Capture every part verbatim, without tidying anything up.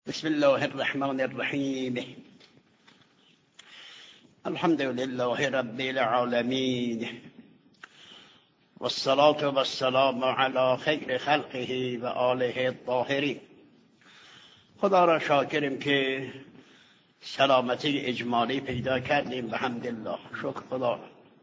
بسم الله الرحمن الرحیم. الحمد لله رب العالمین والصلاة والسلام علی خیر خلقه و آله الطاهرین. خدا را شاکریم که سلامتی اجمالی پیدا کردیم بحمدالله. شکر خدا.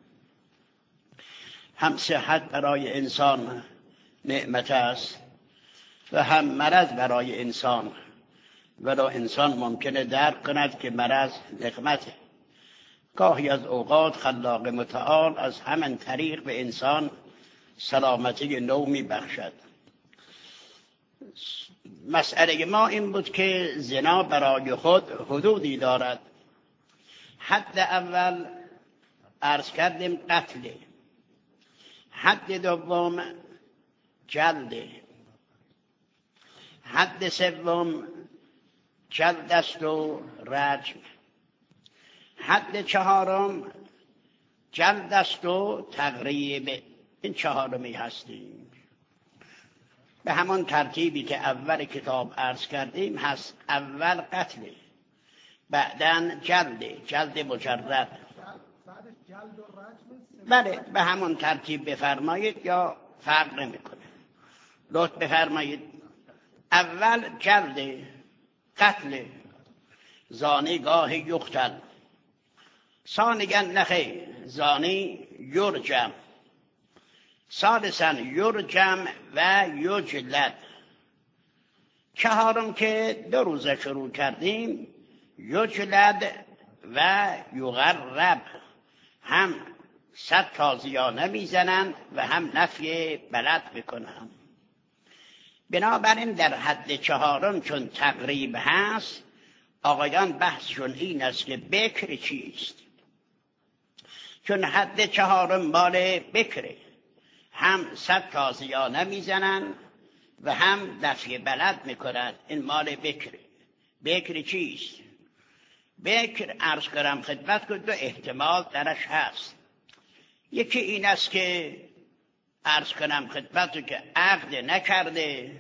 هم صحت برای انسان نعمت است و هم مرض برای انسان، ولی انسان ممکنه درک کند که مرض نقمته. گاهی از اوقات خلاق متعال از همین طریق به انسان سلامتی نو می بخشد. مسئله ما این بود که زنا برای خود حدودی دارد. حد اول عرض کردیم قتل، حد دوم جلد، حد سوم جلد است و رجم، حد چهارم جلد است و تغریب. این چهارمی هستیم. به همان ترتیبی که اول کتاب عرض کردیم هست. اول قتل، بعداً جلد، جلد مجرد. بله به همون ترتیب بفرمایید یا فرق نمیکنه. لطف بفرمایید. اول جلد، قتل، زانی گاه یقتل. ثانیاً نخی زانی یرجم. ثالثاً یرجم و یجلد. چهارم که دو روزه شروع کردیم یجلد و یغرب. هم صد تازیانه میزنند و هم نفی بلد میکنند. بنابراین در حد چهارم چون تقریب هست، آقایان بحثشون این است که بکر چیست. چون حد چهارم مال بکره، هم صد تازیانه میزنن و هم نفی بلد میکنن. این مال بکره. بکر چیست؟ بکر عرض کنم خدمت که دو احتمال درش هست. یکی این است که عرض کنم خدمت که عقد نکرده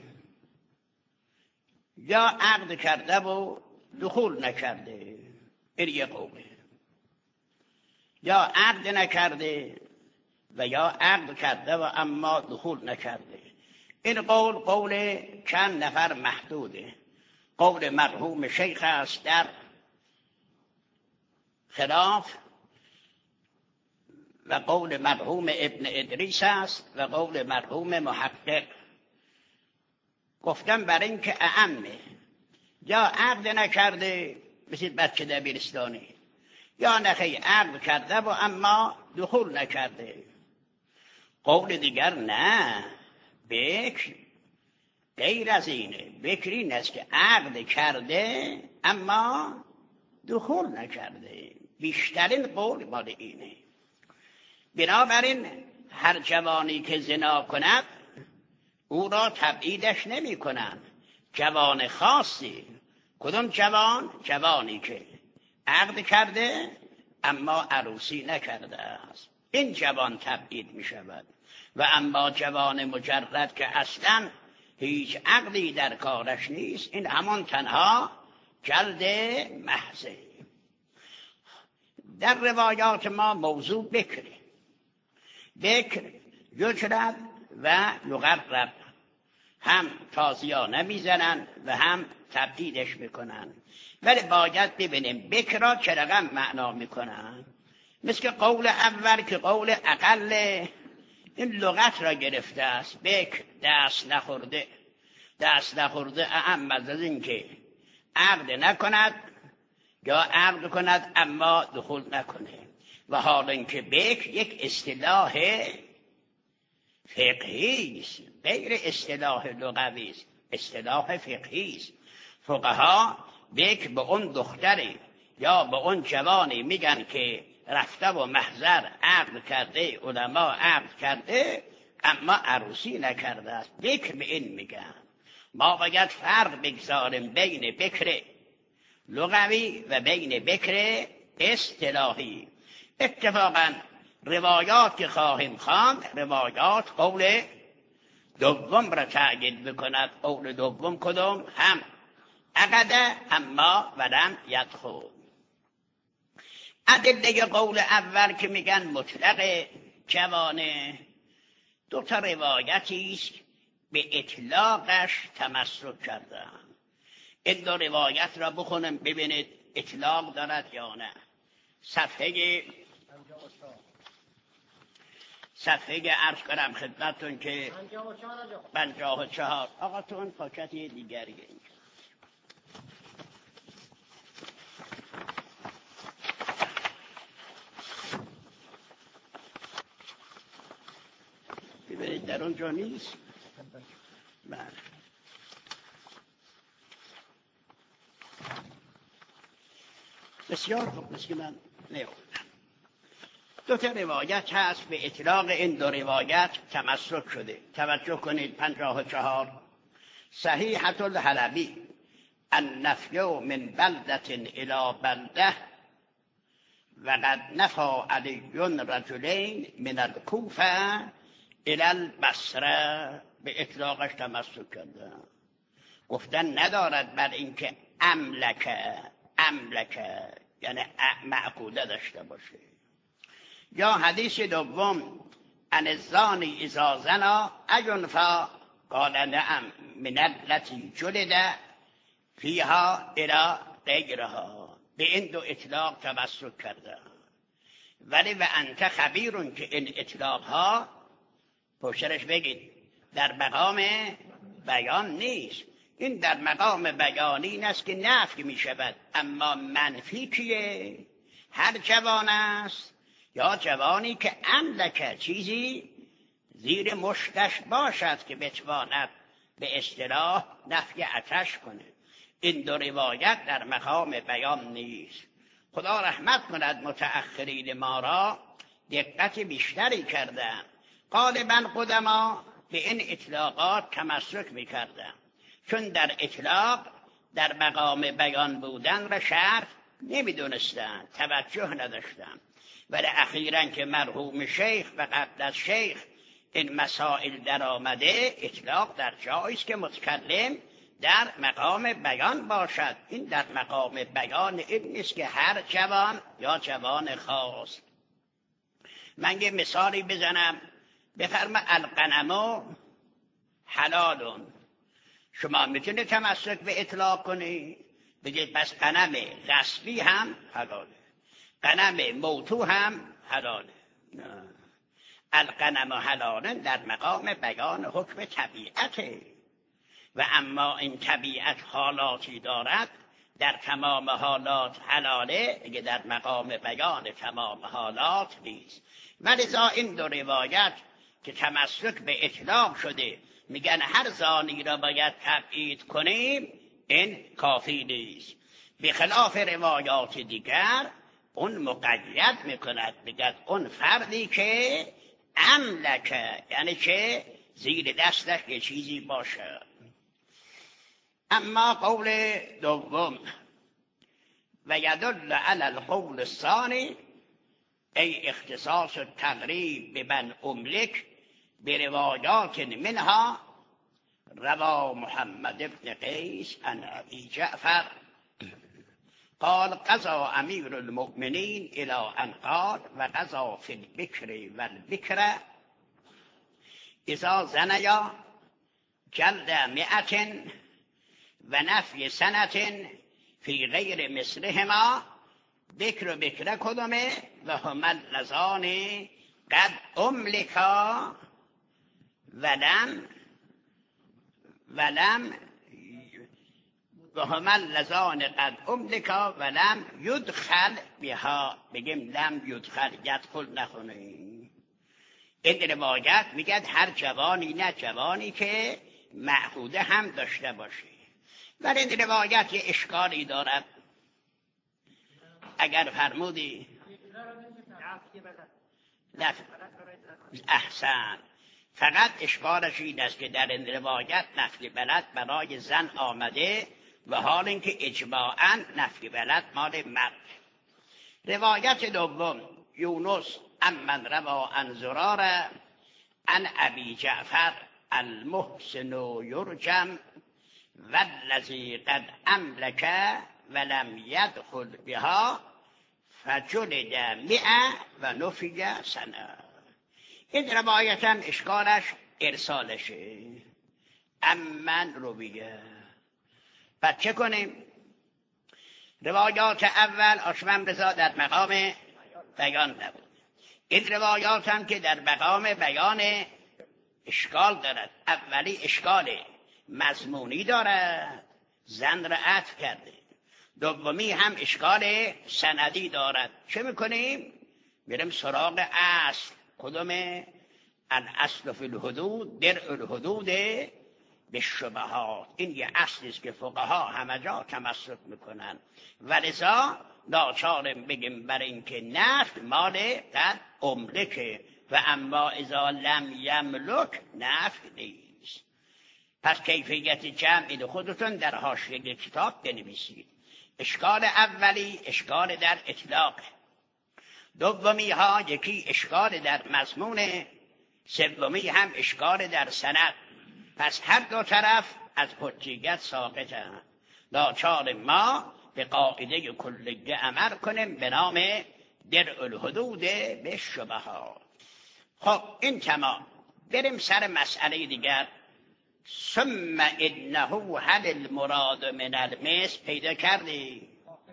یا عقد کرده و دخول نکرده. این یک قوله. یا عقد نکرده و یا عقد کرده و اما دخول نکرده. این قول قول چند نفر محدوده. قول مرحوم شیخ است در خلاف و قول مرحوم ابن ادریس است و قول مرحوم محقق. گفتم برای این که اعمه. یا عقد نکرده مثل بچه دبیرستانی، یا نخی عقد کرده و اما دخول نکرده. قول دیگر نه، بکر غیر از اینه. بکر این است که عقد کرده اما دخول نکرده. بیشترین قول مال اینه. بنابراین هر جوانی که زنا کند او را تبعیدش نمی کنند. جوان خاصی. کدوم جوان؟ جوانی که عقد کرده اما عروسی نکرده است. این جوان تبعید می شود. و اما جوان مجرد که اصلا هیچ عقدی در کارش نیست، این همان تنها جلد محضه. در روایات ما موضوع بکره. بکر یجلد و یغرب. هم تازیانه میزنن و هم تبدیلش میکنن. ولی باید ببینیم بکر را چه رقم معنا میکنن. مثل قول اول که قول اقل این لغت را گرفته است. بکر دست نخورده. دست نخورده اعم از این که عقد نکند یا عقد کند اما دخول نکنه. و حال اینکه بکر یک اصطلاح فقهی است، غیر اصطلاح لغوی است، اصطلاح فقهی است. فقها بکر به اون دختری یا به اون جوانی میگن که رفته و محضر عقد کرده، علما عقد کرده اما عروسی نکرده است. بکر به این میگن. ما باید فرق بگذاریم بین بکر لغوی و بین بکر اصطلاحی. اتفاقا روایات که خواهیم خواند روایات قول دوم را تأکید بکند. قول دوم کدوم؟ هم عقده اما ولم یدخل. ادله قول اول که میگن مطلق جوانه، دو تا روایتی است به اطلاقش تمسک کردن. این دو روایت را بخونم ببینید اطلاق دارد یا نه. صفحه صفحه عرض کنم خدمتون که پنجاه و چهار. آقا تو اون پاکتی دیگری اینجا ببینید در اونجا نیست. بله بسیار خوب. مثل که من نیاوردم. دو تا روایت هست به اطلاق این دو روایت تمسک شده. توجه کنید پنجاه و چهار. صحیحة الحلبی النفی من بلدة الى بلده وقد نفى علی رجلین من الکوفه الى البصره. به اطلاقش تمسک کرده. گفتن ندارد بر اینکه املکه املکه یعنی معقوده داشته باشه. یا حدیث دوم ان الزانی اذا زنا اجنفا قال نعم من التي جلد فيها الى غیرها. به این دو اطلاق تمسک کرده. ولی و انت خبیرون که این اطلاق ها پشترش بگید در مقام بیان نیست. این در مقام بیانی این است که نفی می شود. اما منفی کیه؟ هر جوان است یا جوانی که املک چیزی زیر مشتش باشد که بتواند به اصطلاح نفی عطش کنه. این دو روایت در مقام بیان نیست. خدا رحمت کند متأخرین ما را دقت بیشتری کردن. غالباً قدما به این اطلاقات تمسک می‌کردن، چون در اطلاق در مقام بیان بودن را شرط نمی‌دونستند، توجه نداشتند. ولی اخیراً که مرحوم شیخ و قبل از شیخ این مسائل در آمده، اطلاق در جایی است که متکلم در مقام بیان باشد. این در مقام بیان این نیست که هر جوان یا جوان خاص. من یه مثالی بزنم. بفرما الغنم حلالون. شما میتونید تمسک به اطلاق کنی بگید بس غنم غصبی هم حلاله، غنم موتو هم حلاله. الغنم حلالن در مقام بیان حکم طبیعته. و اما این طبیعت حالاتی دارد در تمام حالات حلاله، اگه در مقام بیان تمام حالات نیست. ولذا این دو روایت که تمسک به اطلاق شده میگن هر زانی را باید تبعید کنیم، این کافی نیست. به خلاف روایات دیگر اون مقید میکند، میگد اون فردی که املکه، یعنی که زیر دستش یه چیزی باشه. اما قول دوم و یدل علی القول الثانی ای اختصاص التقریب بمن املک بروايات منها روى محمد بن قيس عن أبي جعفر قال قضى أمير المؤمنين إلى أن قال وقضى في البكر والبكر إذا زنيا جلد مئة ونفي سنة في غير مثلهما بكر بكر کدومه و هما اللذان قد املکا ولم ولم و هما اللذان قد املکا ولم یدخل بها. بگیم لم یدخل، یدخل نخونه. این روایت میگه هر جوانی، نه جوانی که معهوده هم داشته باشه. ولی این روایت یه اشکالی دارد. اگر فرمودی احسن، فقط اشکالش این است که در این روایت نفی بلد برای زن آمده و حال اینکه اجماعاً نفی بلد مال مرد. روایت دوم یونس امن روا عن زرار عن ابی جعفر المحسن یرجم والذی قد املک ولم یدخل بها فجلد مئة و نفی سنه. این روایت هم اشکالش ارسالشه، امن رویه. پس چه کنیم؟ روایات اول آشمم رضا در مقام بیان نبود. این روایات هم که در مقام بیان اشکال دارد. اولی اشکال مضمونی دارد، زن را عطف کرده. دومی هم اشکال سندی دارد. چه میکنیم؟ میریم سراغ اصل. کدومه؟ الاصل فی الحدود درء الحدود به شبهات. این یه اصلی است که فقها همه جا تمسک میکنن و لذا ناچارم بگیم برای اینکه نفی مال قد املکه و اما اذا لم یملک نفی نیست. پس کیفیت جمع خودتون در حاشیه کتاب بنویسید. اشکال اولی اشکال در اطلاق، دومی ها یکی اشکال در مضمون، سومی هم اشکال در سند. پس هر دو طرف از حجیت ساقطند. ناچار ما به قاعده کلیه عمل کنیم به نام درء الحدود به شبهات. خب این تمام. بریم سر مسئله دیگر. ثم انه هل المراد من المثل. پیدا کردی؟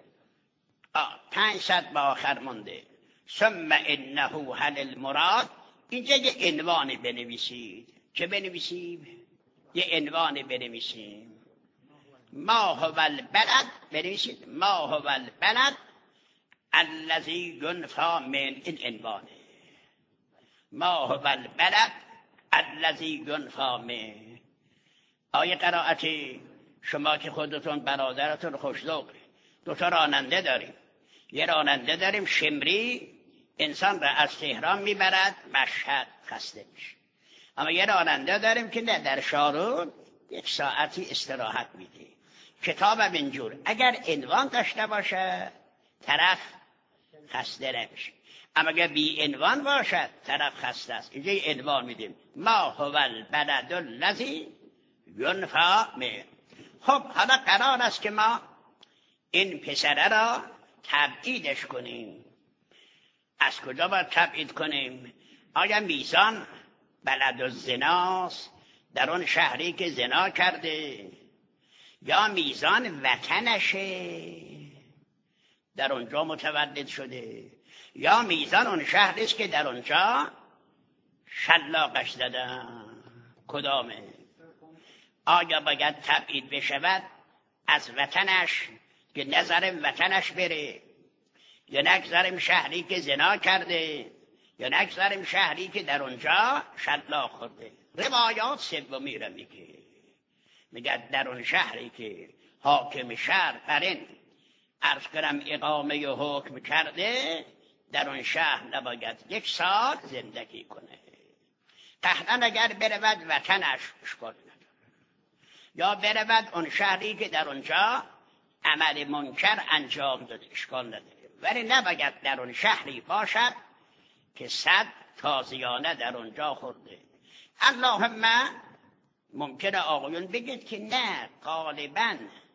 آه پنجصد با آخر مونده. ثم انه هل المراد. اینجا یه عنوان بنویسید. چه بنویسیم؟ یه عنوان بنویسیم. ما هو البلد. بنویسید ما هو البلد الذی ینفی من. این عنوانه. ما هو البلد الذی ینفی من. آیه قرائتی شما که خودتون برادرتون خوش‌ذوقه. دو تا راننده داریم. یه راننده داریم شمری، انسان را از تهران میبرد مشهد، خسته میشه. اما یه راننده داریم که نه در شارون یک ساعتی استراحت میده. کتابم اینجور اگر عنوان داشته باشه طرف خسته نمیشه، اما اگر بی عنوان باشد طرف خسته است. اینجا یه عنوان میدیم ما هو البلد الذی ینفی من. خب حالا قرار است که ما این پسره را تبعیدش کنیم. از کجا باید تبعید کنیم؟ آیا میزان بلد الزناست در اون شهری که زنا کرده، یا میزان وطنشه در اونجا متولد شده، یا میزان اون شهری است که در اونجا شلاقش زدن؟ کدامه؟ آیا باید تبعید بشود از وطنش که نظرم وطنش بره، یا نگذاریم شهری که زنا کرده، یا نگذاریم شهری که در اونجا شلاق خورده؟ روایات سومی را میگه، میگه در اون شهری که حاکم شهر برین عرض کنم اقامه و حکم کرده، در اون شهر نباید یک سال زندگی کنه. قطعا اگر برود وطنش اشکال نداره، یا برود اون شهری که در اونجا عمل منکر انجام داده اشکال نداره، ولی نباید در اون شهری باشد که صد تازیانه در اونجا خورده. اللهم ممکنه آقایون بگید که نه، غالباً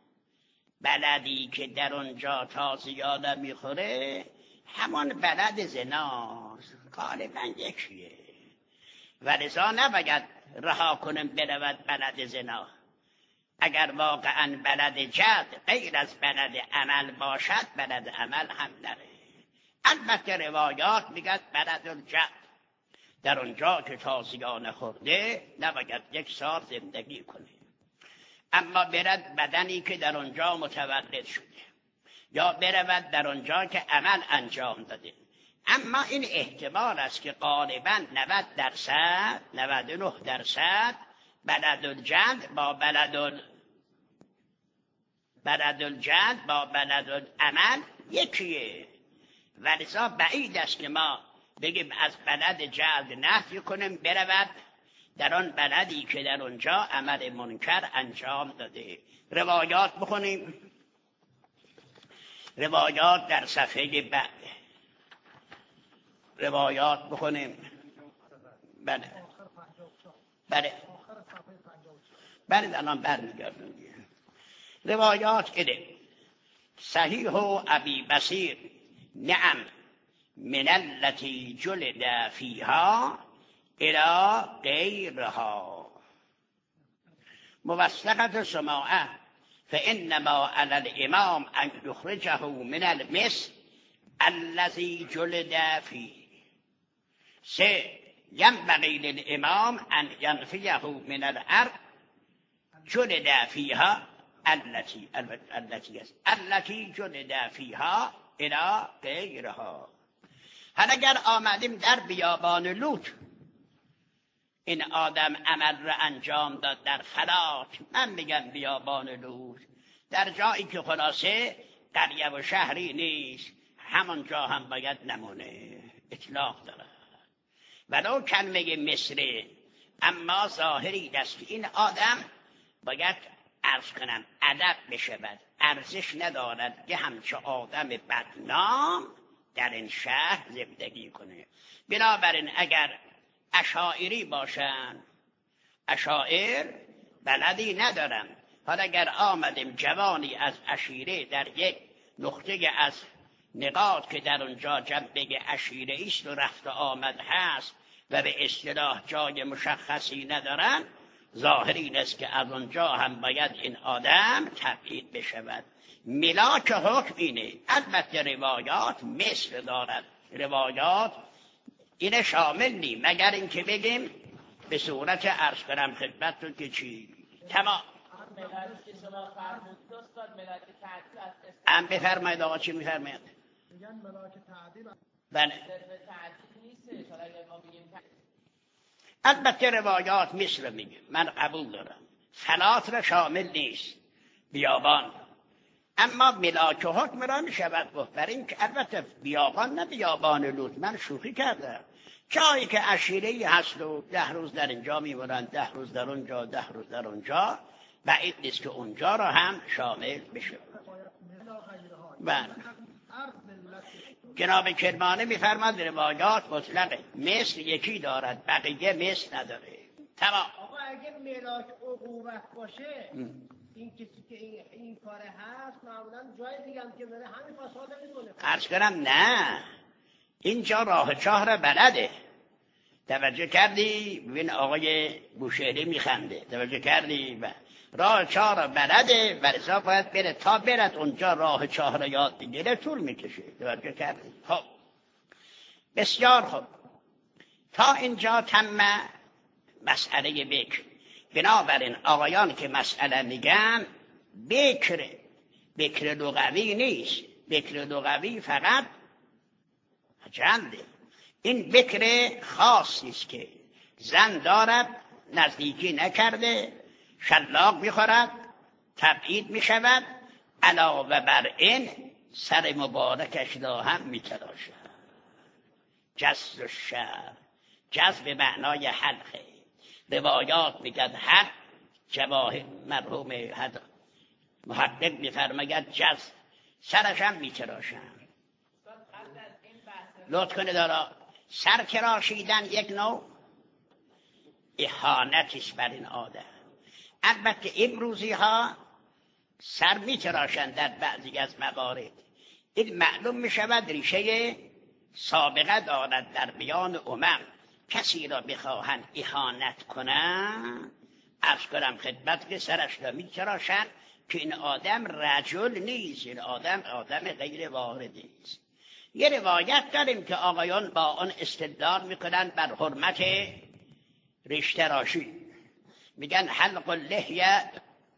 بلدی که در اونجا تازیانه میخوره همون بلد زناست، غالباً یکیه، ولذا نباید رها کنیم برود بلد زنا. اگر واقعاً بلد جد غیر از بلد عمل باشد، بلد عمل هم نره. البته روایات میگه بلد الجد در اونجا که تازیانه خورده نباید یک سال زندگی کنه. اما برد بدنی که در اونجا متولد شده، یا برود در اونجا که عمل انجام داده. اما این احتمال است که غالباً نود درصد نود و نه درصد بلد الجد با بلد ال... بلد الجد با بلد العمل یکیه، ولذا بعید است که ما بگیم از بلد جلد نفی کنیم برود در آن بلدی که در اونجا عمل منکر انجام داده. روایات بخونیم. روایات در صفحه بعد روایات بخونیم. بله بله بله الان برمیگردم. روایات اینه صحیح و ابی بصیر نعم من التي جلد فيها الى غيرها موثقة سماعه فانما على الامام ان يخرجه من المس الذي جلد فيه سه ينبغي للامام ان ينفيه من الارض جلد فيها التي التي التي جلد فيها الى غیرها. حالا اگر آمدیم در بیابان لوط، این آدم عمل را انجام داد در فلات، من میگم بیابان لوط، در جایی که خلاصه قریه و شهری نیست، همانجا هم باید نمونه، اطلاق داره. ولو کلمه مصری، اما ظاهری دست که این آدم باید عرض کنم ادب بشود، ارزش ندارد که همچه آدم بدنام در این شهر زندگی کنه. بنابراین اگر اشاعری باشن، اشاعر بلدی ندارم، حالا اگر آمدیم جوانی از عشیره در یک نقطه از نقاط که در اونجا جنبه عشیره است و رفت و آمد هست و به اصطلاح جای مشخصی ندارن، ظاهری این است که از اونجا هم باید این آدم تبعید بشود. ملاک حکم اینه. البته روایات مثل دارد، روایات این شامل نی، مگر اینکه بگیم به صورت عرض کنم خدمتتون که چی تمام هم بفرمایید. آقا چی میفرمایید؟ میگن ملاک تعدیل. بله. البته روایات مثل میگه، من قبول دارم، فلات را شامل نیست، بیابان. اما ملاک حکم را میشود گفت، برای این که البته بیابان نه بیابان لوط، من شوخی کردم، جایی که عشیره‌ای هست و ده روز در اینجا میمونن، ده روز در اونجا، ده روز در اونجا، بعید نیست که اونجا را هم شامل بشه. بله. جناب کرمانی میفرماد روایات مطلقه، مثل یکی دارد، بقیه مثل نداره. تمام. آقا اگه ملاک عقوبت باشه، این کسی که این, این کار هست معمولا جای دیگه هم که بره همین فساد میکنه. عرض کنم نه، اینجا راه چاه را بلده. توجه کردی؟ ببین آقای بوشهری میخنده. توجه کردی؟ و راه چاه را بلده و لذا باید بره، تا برد اونجا راه چاه را یاد بگیره طول میکشه. توجه کردی؟ خب بسیار خوب، تا اینجا تم مسئله بکر. بنابراین آقایان که مسئله میگن بکر، بکر لغوی نیست، بکر لغوی فقط جنده. این بکر خاصی است که زن دارد، نزدیکی نکرده، شلاق میخورد، تبعید میشود، علاوه بر این سر مبارکش را هم میتراشد. جذب الشعر، جذب معنای حلقه. روایات میگن حلق، جواهر مرحوم حد محقق میفرماید جذب، سرش هم میتراشند. لطف کنه دارا، سر تراشیدن یک نوع اهانتش بر این آدم. البته امروزی ها سر میتراشند در بعضی از موارد، این معلوم میشود ریشه سابقه دارد در بیان امم. کسی را بخواهند اهانت کنند، عرض کنم خدمت که سرش را میتراشند که این آدم رجل نیست، این آدم آدم غیر واردی است. یه روایت داریم که آقایان با آن استدلال میکنن بر حرمت ریش راشی، میگن حلق اللحیه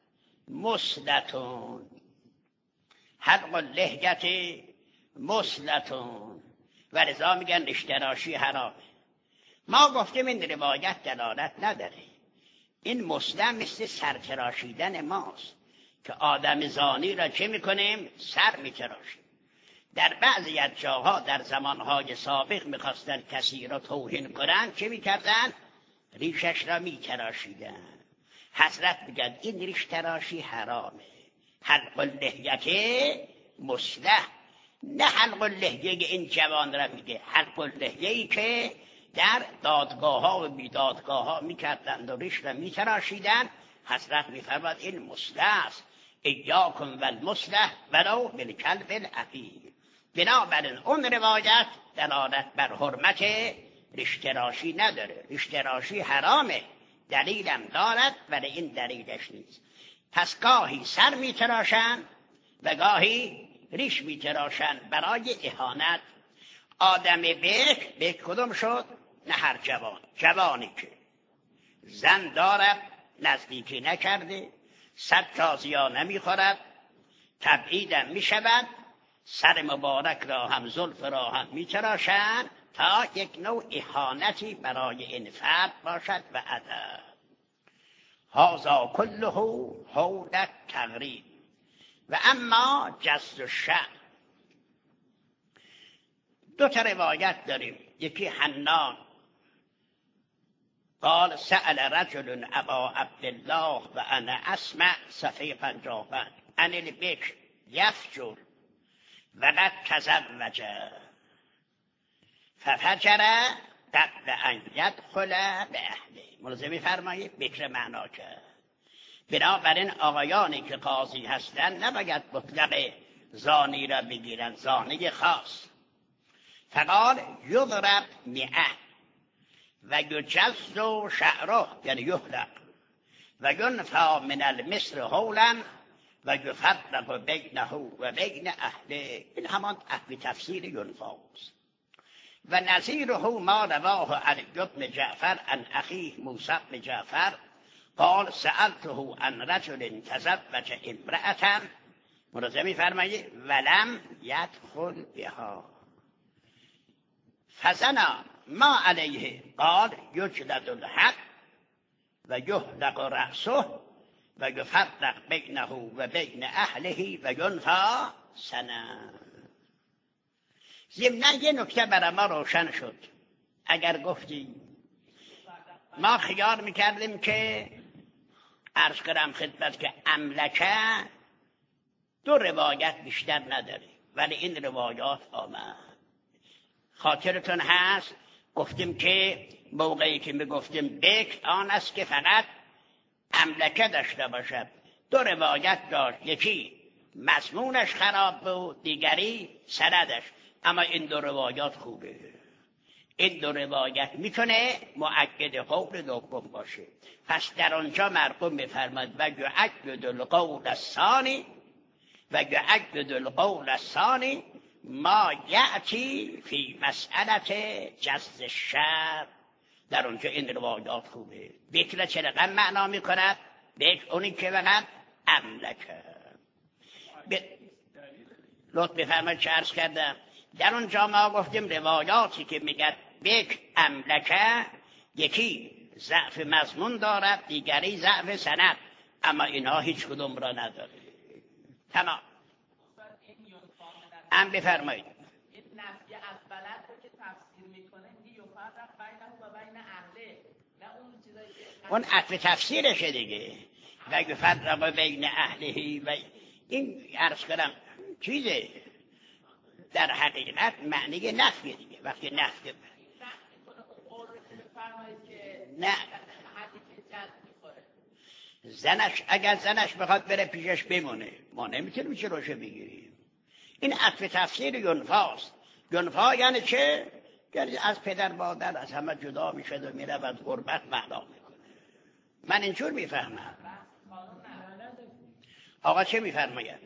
مسلتون، حلق اللحیت مسلتون، و لذا میگن ریش راشی حرامه. ما گفتیم این روایت دلالت نداره. این مسلم مثل سرتراشیدن ماست که آدم زانی را چه میکنیم؟ سر میتراشیم. در بعضی از جاها در زمانهای سابق میخواستن کسی را توهین کنن، چه میکردن؟ ریشش را میتراشیدن. حضرت میگن این ریش تراشی حرامه. حلق اللحیه مسلح، نه حلق اللحیه این جوان را میگه، حلق اللحیه‌ای که در دادگاه ها و بیدادگاه ها میکردند و ریش را میتراشیدن. حضرت میفرماد این مسلح است. ایاکم والمصلح ولو بالکلب العقیق. بنابراین اون روایت دلالت بر حرمت رشتراشی نداره. رشتراشی حرامه، دلیلم دارد ولی این دلیلش نیست. پس گاهی سر میتراشن و گاهی ریش میتراشن برای اهانت. آدم بک بک کدوم شد؟ نه هر جوان، جوانی که زن دارد نزدیکی نکرده، صد تازیا نمیخورد، تبعیدم میشود، سر مبارک را هم زلف را هم میتراشند تا یک نوع اهانتی برای این فرد باشد و ادب. هذا كله حول التغریب. و اما جسد الشعر، دو تا روایت داریم. یکی حنان قال سأل رجل ابا عبدالله و انا اسمع صفحه پنجاه و پنج عن البکر یفجر وقد تزوج ففجر قبل ان يدخل باهله. ملزم می‌فرمایید بکر معنا کرد. بنابراین آقایانی که قاضی هستند نباید مطلق زانی را بگیرند، زانی خاص. فقال یضرب مئه و یجز شعره یعنی یحلق و ینفی من المصر حولا و یفرق بینه و بین اهله. این همان اهل تفسیر ینفی است. و نظیره ما رواه علی بن جعفر عن اخیه موسی بن جعفر قال سألته عن رجل تزوج امرأة، مرزمی فرمایید ولم يدخل بها فزنا ما علیه قال یجلد الحق و یحلق رأسه و یفرق بینه و بین اهله و ینفی سنه. ضمناً یه نکته برای ما روشن شد. اگر گفتیم ما خیال میکردیم که عرض کردم خدمت که املکه دو روایت بیشتر نداره، ولی این روایات آمد. خاطرتون هست گفتیم که موقعی که میگفتیم بکر آن است که فقط املکه داشته باشد. دو روایت داشت، یکی مضمونش خراب بود، دیگری سندش. اما این دو روایات خوبه. این دو روایت میتونه مؤکد قول دوم باشه. پس در آنجا مرحوم میفرماد و یؤکد القول الثانی و یؤکد القول الثانی ما یأتی فی مسئلت جسد الشعر. در اونجا این روایات خوبه. بکر چه رقم معنا میکند؟ بکر اونی که فقط املکه. ب... لطف بفرمایید چه عرض کردم. در اونجا ما گفتیم روایاتی که میگه بکر املکه یکی ضعف مضمون دارد، دیگری ضعف سند، اما اینها هیچ کدوم را نداره. تمام. ام بفرمایید. این نفی از بلد رو که تفسیر میکنه میگه یفرق بینه و بین اهله، نه اون چیزایی که اون عطف تفسیرشه دیگه. و یفرق بین اهله و این عرض کنم چیزه در حقیقت معنی نفی دیگه. وقتی نفی نه زنش اگر زنش بخواد بره پیشش بمونه ما نمیتونیم چه روشه بگیریم. این عطف تفسیر ینفاست. ینفا یعنی چه؟ یعنی از پدر مادر از همه جدا میشه و میره و از غربت معنا میکنه. من اینجور میفهمم. آقا چه میفرماید؟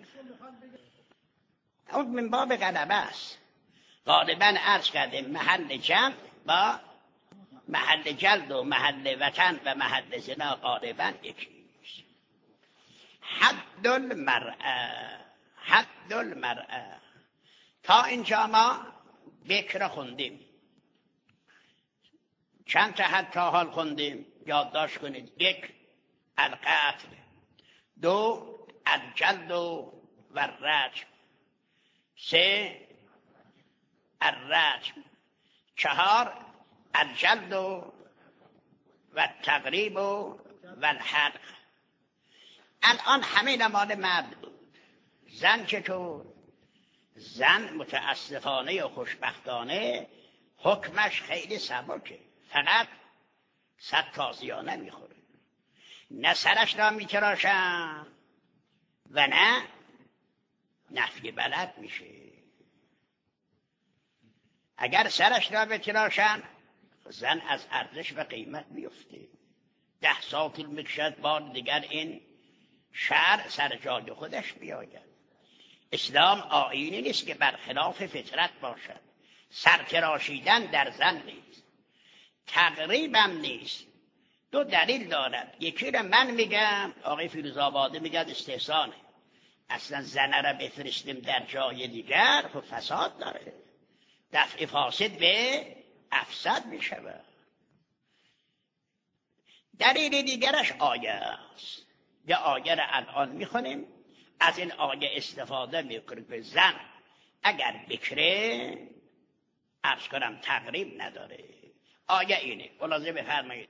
اون من باب غلبه است. غالبا عرض کرده محل جمع با محل جلد و محل وطن و محل زنا غالبا یکیست. حد المرأه حد المرأه. تا اینجا ما بکر خوندیم. چند تا حد تا حال خوندیم یادداشت کنید. یک القتل، دو الجلد و الرجم، سه الرجم، چهار الجلد و التغریب و الحلق. الان همه مال مرد بود. زن چطور؟ زن متاسفانه و خوشبختانه حکمش خیلی سبکه. فقط صد تازیا نمیخوره. نه سرش را میتراشن و نه نفی بلد میشه. اگر سرش را بتراشن زن از ارزش و قیمت میفته. ده سال طول میکشد بار دیگر این شرع سر جای خودش بیاید. اسلام آیینی نیست که برخلاف فطرت باشد. سرتراشیدن در زن نیست، تقریبم نیست. دو دلیل دارد. یکی را من میگم، آقای فیروزآبادی میگه استحسانه. اصلا زنه را بفرستیم در جای دیگر خب فساد داره، دفع فاسد به افسد میشود. دلیل دیگرش آیه است. یا آیه را الان میخونیم، از این آیه استفاده میکنیم که زن اگر بکره عرض کنم تقریب نداره. آیه اینه، ملاحظه بفرمایید.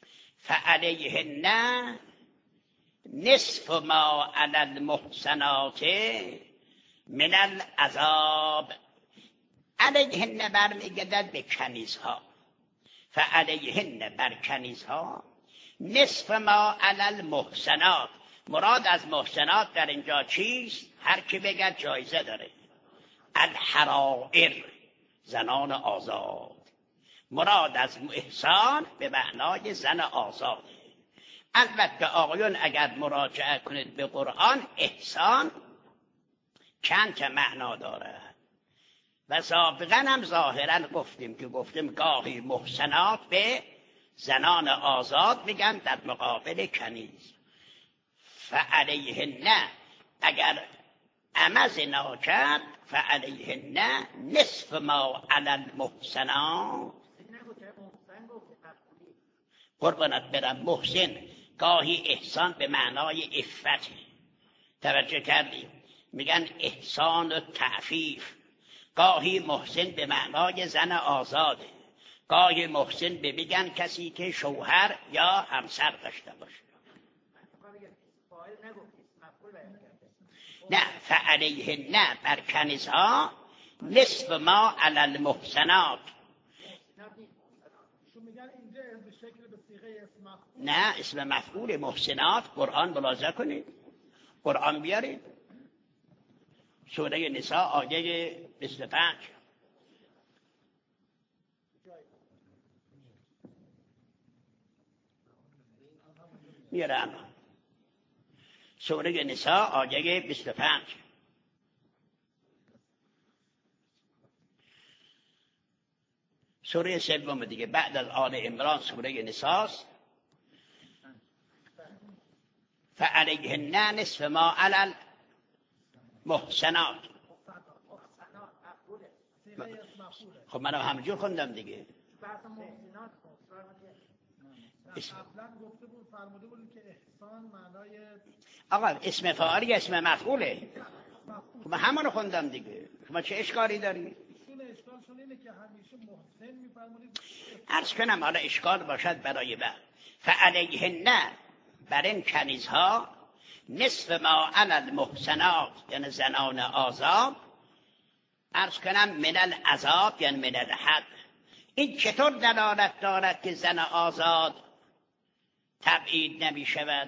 فعلیهن نصف ما علی المحصنات من العذاب. علیهن برمیگردد به کنیزها. فعلیهن بر کنیزها نصف ما علی المحصنات. مراد از محسنات در اینجا چیست؟ هر کی بگه جایزه داره. الحرائر، زنان آزاد. مراد از احسان به معنای زن آزاده. البته آقایون اگر مراجعه کنید به قرآن، احسان چند تا معنا داره و سابقا هم ظاهرا گفتیم که گفتیم گاهی محسنات به زنان آزاد میگن در مقابل کنیز. فعلیهن اگر اما زنا کرد فعلیهن نصف ما علی المحسنات. قربانت برم، محسن گاهی احسان به معنای عفت. توجه کردیم؟ میگن احسان و تعفیف. گاهی محسن به معنای زن آزاده، گاهی محسن به میگن کسی که شوهر یا همسر داشته باشه. نه، فعلیهن بر کنیزها نصف ما علی المحسنات. نه، اسم مفعول محسنات. قرآن ملاحظه کنید، قرآن بیارید. سوره نساء آیه بیست و پنج. میارم سوره نساء آیه بیست و پنج. سوره سوم دیگه بعد از آل عمران سوره نساء. فعلیهن نصف ما علی المحسنات. خب منم همجور خوندم دیگه. آقا اسم فاعل یا اسم مفعوله؟ خب من همونو خوندم دیگه. شما چه اشکالی داری؟ عرض کنم حالا اشکال باشد برای بعد. فعلیهن بر این کنیزها نصف ما علی المحسنات، یعنی زنان آزاد. عرض کنم من العذاب، یعنی من الحد. این چطور دلالت دارد که زن آزاد تبعید نمی شود؟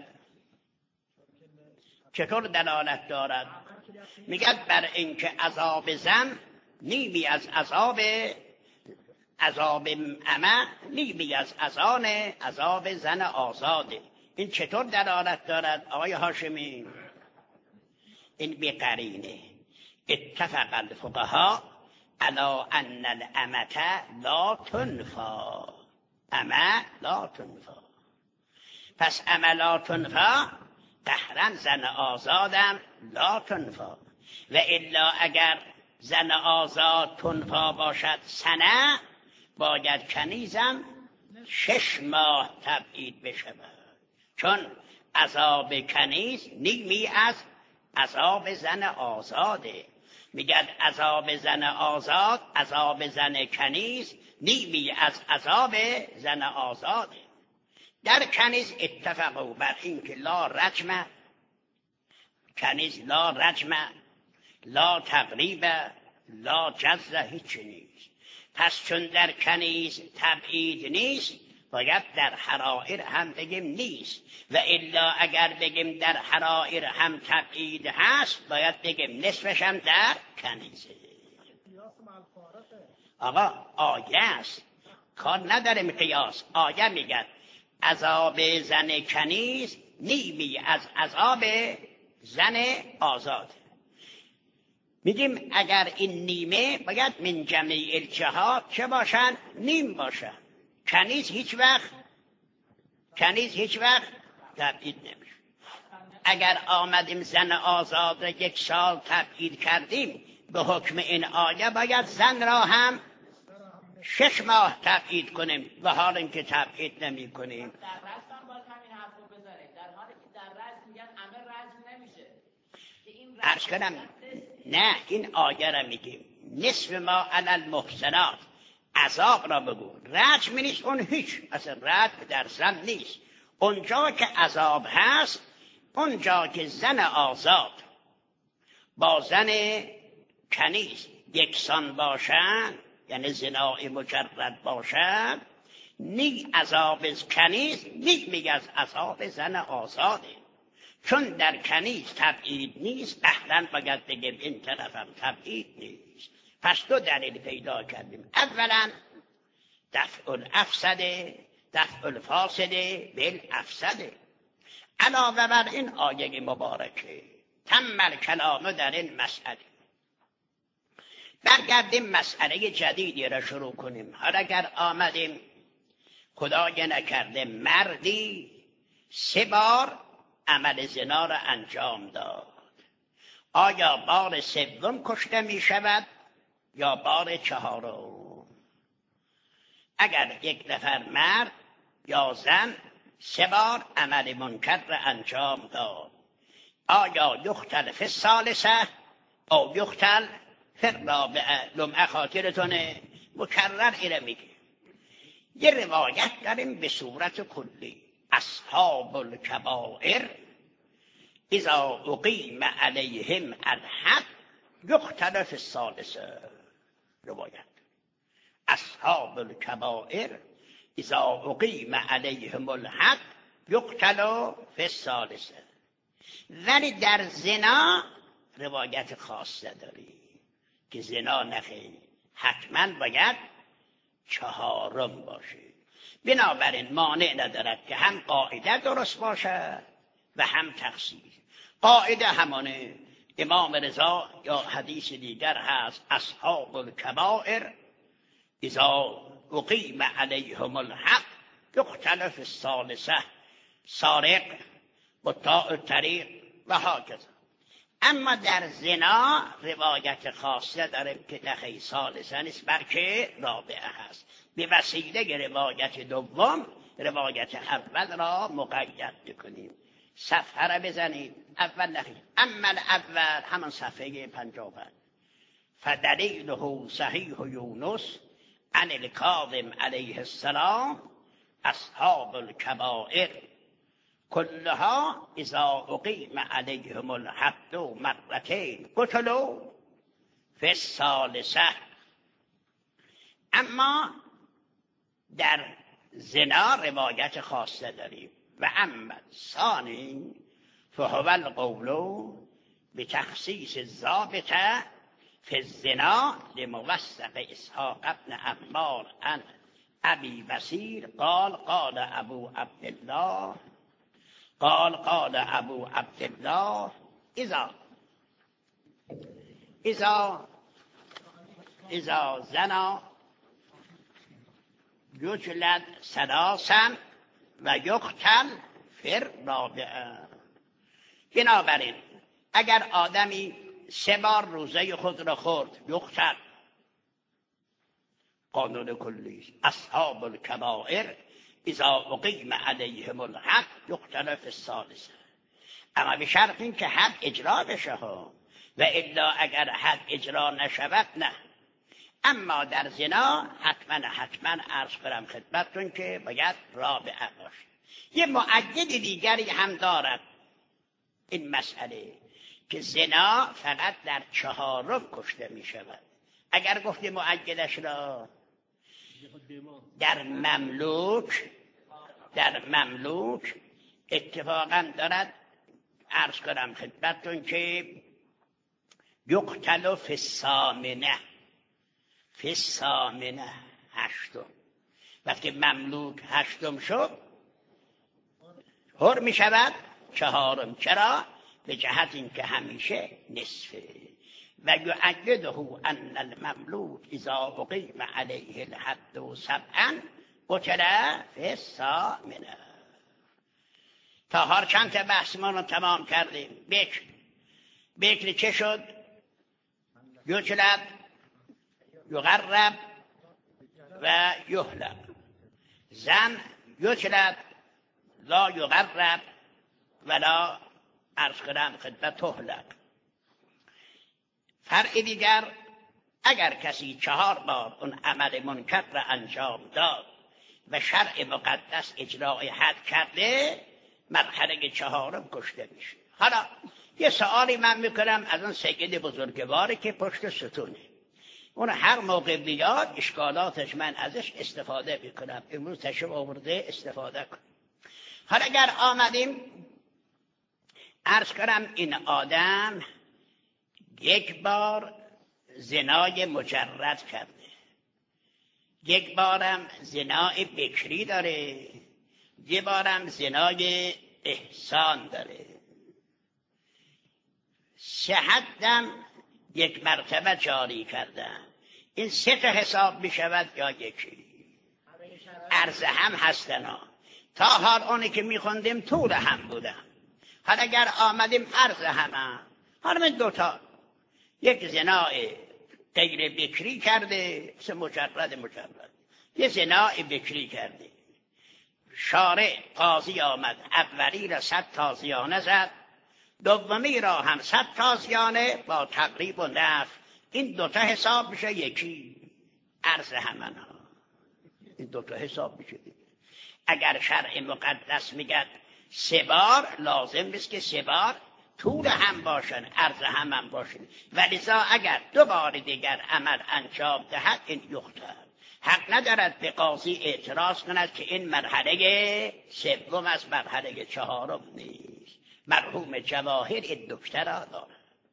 چطور دلالت دارد؟ میگد بر اینکه عذاب زن نیمی از عذاب عذاب امه، نیمی از ازان عذاب زن آزاده. این چطور دلالت دارد آقای هاشمی؟ این بقرینه اتفق الفقهاء علی ان الامه لا تنفی. امه لا تنفی. پس امه لا تنفی، قهرن زن آزادم لا تنفی. و الا اگر زن آزاد تنفا باشد سنه، باید کنیزم شش ماه تبعید بشود، چون عذاب کنیز نیمی از عذاب زن آزاده. میگن عذاب زن آزاد، عذاب زن کنیز نیمی از عذاب زن آزاده. در کنیز اتفقوا بر این که لا رجمه، کنیز لا رجمه، لا تقریبه، لا جزه، هیچ نیست. پس چون در کنیز تبعید نیست، باید در حرائر هم بگیم نیست، و الا اگر بگیم در حرائر هم تبعید هست باید بگیم نصفش هم در کنیزه. آقا آیه است، کار نداریم قیاس. آیه میگن عذاب زن کنیز نیمی از عذاب زن آزاد. میگیم اگر این نیمه باید من جمیع الجهات چه باشن؟ نیم باشن. کنیز هیچ وقت کنیز هیچ وقت تبعید نمیشه. اگر آمدیم زن آزاد را یک سال تبعید کردیم به حکم این آیه باید زن را هم شش ماه تبعید کنیم، و حال اینکه تبعید نمی کنیم. در رجم هم باید همین حرف رو بذاره، در حالی که در رجم میگن همه رجم نمیشه. عرض کنم نه، این آیه را میگیم نصف ما علی المحسنات، عذاب را بگو. رجم نیست، اون هیچ، اصلا رجم در زن نیست. اونجا که عذاب هست، اونجا که زن آزاد با زن کنیز یکسان باشن، یعنی زنای مجرد باشد، نی عذاب کنیز نی میگه از عذاب زن آزاده. چون در کنیز تبعید نیست، اهلا باید بگیم این طرفم تبعید نیست. پس دو دلیل پیدا کردیم. اولا دفع الافسده دفع الفاسده بالافسده. علاوه بر این آیه مبارکه تم الکلام در این مسئله. برگردیم مسئله جدیدی را شروع کنیم. حالا اگر آمدیم خدای نکرده مردی سه بار عمل زنا را انجام داد، آیا بار سوم کشته می شود یا بار چهارم؟ اگر یک نفر مرد یا زن سه بار عمل منکر را انجام داد، آیا یقتل فی الثالثه او یقتل فی الرابعه؟ لمعه خاطرتونه مکرر ایره میگه. یه روایت داریم به صورت کلی، اصحاب الکبائر اذا اقیم علیهم الحد یقتل فی الثالثه. روایت اصحاب الکبائر اذا اقیم علیهم الحد یقتل فی الثالثه. ولی در زنا روایت خاصه داری که زنا نخیر، حتما باید چهارم باشه. بنابراین مانع ندارد که هم قاعده درست باشه و هم تخصیص. قاعده همانه امام رضا یا حدیث دیگر هست اصحاب الکبائر اذا اقیم علیهم الحد یقتل فی الثالثه، سارق، قطاع الطریق و هکذا. اما در زنا روایت خاصه داریم که نخی ثالثه نیست بلکه رابعه هست. به وسیله روایت دوم روایت اول را مقید کنیم. صفحه را بزنید. اول نخی اما اول همان صفحه پنجاه و پنج. فدلیله صحیح یونس عن الکاظم علیه السلام اصحاب الکبائر کلها اذا اقیم علیهم الحد مرتين قتلوا فی الثالثه. اما در زنا روایت خاصه داریم. و اما ثانی فهو القول بتخصیص الضابطه فی الزنا لموثق اسحاق ابن عمار عن ابی بصیر قال قال ابو عبدالله قال قال ابو عبدالله اذا اذا اذا زنا یجلد ثلاثا و یقتل فی الرابعه. بنابراین اگر آدمی سه بار روزه خود را خورد یقتل، قانون کلی اصحاب الکبائر اذا اقیم علیهم الحد یقتل فی الثالثه. اما به شرط این که حد اجرا بشه ها، و الا اگر حد اجرا نشود نه. اما در زنا حتما حتما عرض کنم خدمتتون که باید رابعه باشه. یه مؤکد دیگری هم دارد این مسئله که زنا فقط در چهارم کشته می شود. اگر گفتیم مؤکدش را در مملوک در مملوک اتفاقا دارد عرض کنم خدمتتون که یقتل فی الثامنه، فی الثامنه هشتم، وقتی مملوک هشتم شد حر می شود چهارم. چرا؟ به جهت اینکه همیشه نصفه. و یعیده ان المملوک اذا اقیم علیه الحد سبعا قتل فی الثامنه. تا هر چند تا بحث ما رو تمام کردیم. بکر بکر چه شد؟ یجلد، یغرب و یهلب. زن یجلد، لا یغرب ولا عرض کنم خدمت تهلب. فرع دیگر، اگر کسی چهار بار اون عمل منکر را انجام داد و شرع مقدس اجرای حد کرده، مرحله چهارم کشته میشه. حالا یه سوالی من میکنم از اون سید بزرگواری که پشت ستونه، اون هر موقع بیاد اشکالاتش من ازش استفاده میکنم. امروز تشریف آورده استفاده کن. حالا اگر آمدیم عرض کنم این آدم یک بار زنای مجرد کرده، یک بارم زنای بکری داره، یک بارم زنای احسان داره، سه حدم یک مرتبه جاری کردن. این سه تا حساب می شود یا یکی؟ عرض هم هستن ها. تا حال اونی که می خوندیم طول هم بودن. حالا اگر آمدیم عرض هم، حالا من دوتا، یک زنای غیر بکری کرده، سه مجرد مجرد، یه زنای بکری کرده. شارع قاضی آمد، اولی را صد تازیانه زد، دومی را هم صد تازیانه با تقریب و نفع. این دوتا حساب میشه یکی؟ عرض همن ها. این دوتا حساب میشه. اگر شرع مقدس میگد سه بار، لازم نیست که سه بار طول هم باشن، عرض هم هم باشن. ولذا اگر دو بار دیگر عمل انجام دهد این یقتل. حق ندارد به قاضی اعتراض کند که این مرحله سوم از مرحله چهارم نیست. مرحوم جواهر این نکته را دارد.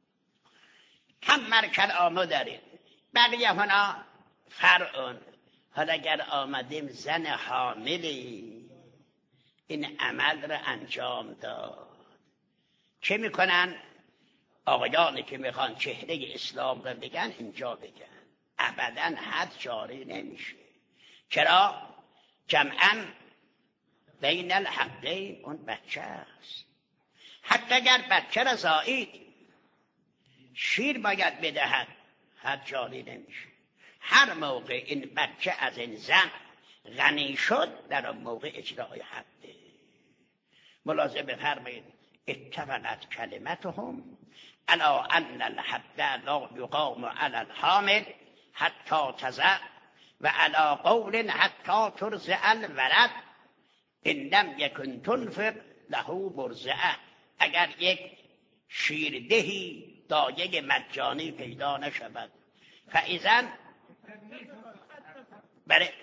کم مرکل آمو دارید. بقیه هنا فرعون. حالا اگر آمدیم زن حاملی این عمل را انجام داد، چه میکنن؟ آقایانی که میخوان چهره اسلام را بگن اینجا بگن ابدا حد جاری نمیشه. چرا؟ جمعا بین الحقین اون بچه است. حتی اگر بچه را زایید شیر باید بدهد، حد جاری نمیشه. هر موقع این بچه از این زن غنی شد در اون موقع اجرای حده. ملاحظه بفرمایید اتفقت کلمتهم الا ان الحد لا یقام علی الحامل حتی تضع و علی قول حتی ترضع الولد ان لم یکن تنفق له مرضعه. اگر یک شیردهی دایه مجانی پیدا نشود فاذا بله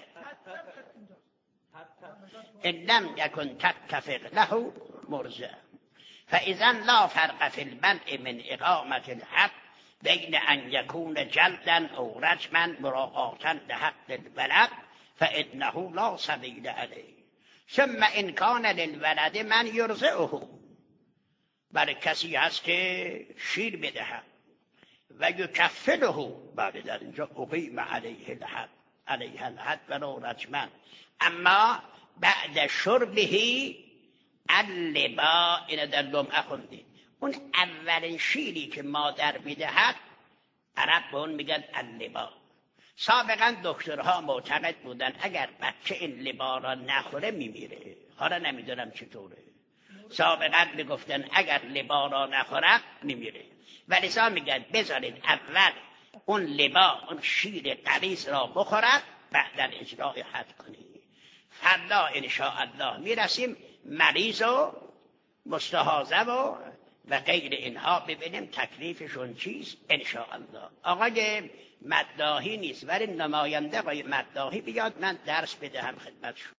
ان لم یکن تتفق له مرضعه فاذا لا فرق فی المنع من اقامة الحد بین ان یکون جلدا او رجما مراعاة لحق الولد فانه لا سبیل علیه. ثم ان کان للولد من یرضعه، برای کسی هست که شیر بدهد و یکفله، بعد در اینجا اقیم علیه الحد، علیه الحد ولو رجما. اما بعد شربه اللبا، اینو در لمعه خوندید، اون اولین شیری که مادر میدهد عرب به اون میگن اللبا. سابقا دکترها معتقد بودن اگر بچه این لبا را نخوره میمیره. حالا نمیدونم چطوره. سابقا میگفتن اگر لبا را نخورد میمیره، ولی سا میگن بذارید اول اون لبا، اون شیر غلیظ را بخورد، بعد اجرای حد کنید. فردا انشاءالله میرسیم مریض و مستحاضه و و غیر اینها ببینیم تکلیفشون چیست انشاءالله. آقای مداحی نیست ولی نماینده آقای مداحی بیاد من درس بدهم خدمتشون.